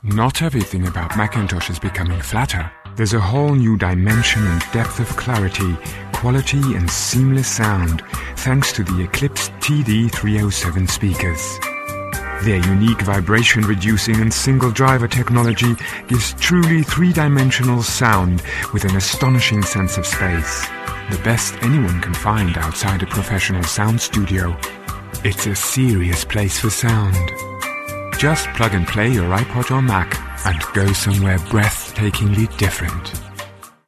Not everything about Macintosh is becoming flatter. There's a whole new dimension and depth of clarity, quality and seamless sound thanks to the Eclipse TD307 speakers. Their unique vibration-reducing and single-driver technology gives truly three-dimensional sound with an astonishing sense of space. The best anyone can find outside a professional sound studio. It's a serious place for sound. Just plug and play your iPod or Mac and go somewhere breathtakingly different.